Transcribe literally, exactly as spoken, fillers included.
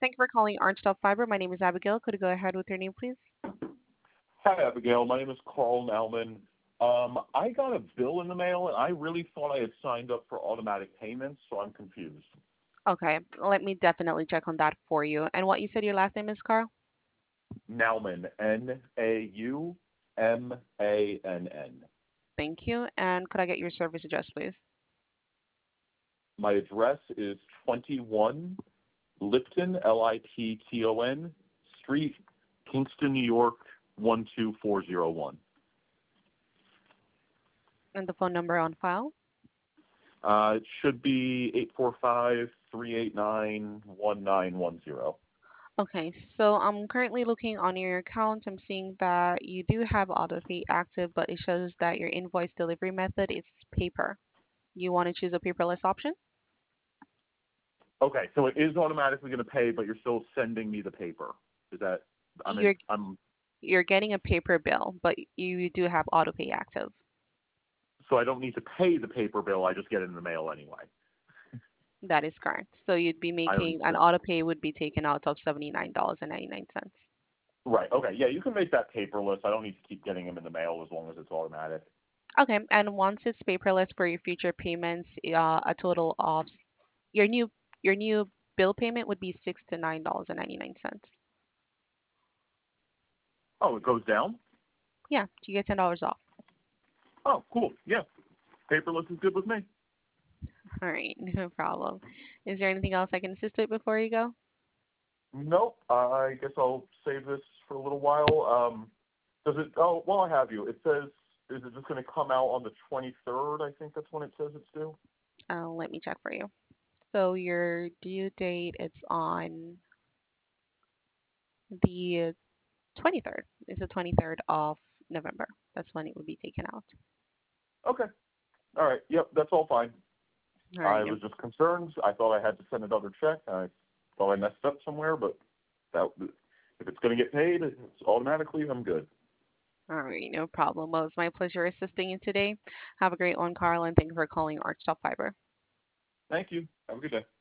Thank you for calling Arnstop Fiber. My name is Abigail. Could you go ahead with your name, please? Hi, Abigail. My name is Carl Nauman. Um, I got a bill in the mail, and I really thought I had signed up for automatic payments, so I'm confused. Okay, let me definitely check on that for you. And what you said your last name is, Carl? Nauman, N A U M A N N. Thank you. And could I get your service address, please? My address is twenty-one Lipton, L I P T O N, Street, Kingston, New York, one two four zero one. And the phone number on file? Uh, it should be eight four five, three eight nine, one nine one zero. Okay, so I'm currently looking on your account. I'm seeing that you do have AutoPay active, but it shows that your invoice delivery method is paper. You want to choose a paperless option? Okay, so it is automatically going to pay, but you're still sending me the paper. Is that I'm in, You're I'm you're getting a paper bill, but you do have AutoPay active. so I don't need to pay the paper bill. I just get it in the mail anyway. That is correct. So you'd be I making an understand. auto pay would be taken out of seventy-nine dollars and ninety-nine cents. Right. Okay. Yeah, you can make that paperless. I don't need to keep getting them in the mail as long as it's automatic. Okay, and once it's paperless for your future payments, uh, a total of your new your new bill payment would be sixty nine dollars and ninety-nine cents. Oh, it goes down? Yeah, you get ten dollars off. Oh, cool. Yeah, paperless is good with me. All right, no problem. Is there anything else I can assist with before you go? Nope. I guess I'll save this for a little while. Um, does it? Oh, while I have you, it says, is it just going to come out on the twenty-third? I think that's when it says it's due. Uh, let me check for you. So your due date is on the twenty-third. It's the twenty-third of November. That's when it would be taken out. Okay. All right. Yep, that's all fine. All right, I no was just concerned. I thought I had to send another check. I thought I messed up somewhere, but that if it's going to get paid, it's automatically, I'm good. All right, no problem. Well, it's my pleasure assisting you today. Have a great one, Carl, and thank you for calling Arch Top Fiber. Thank you. Have a good day.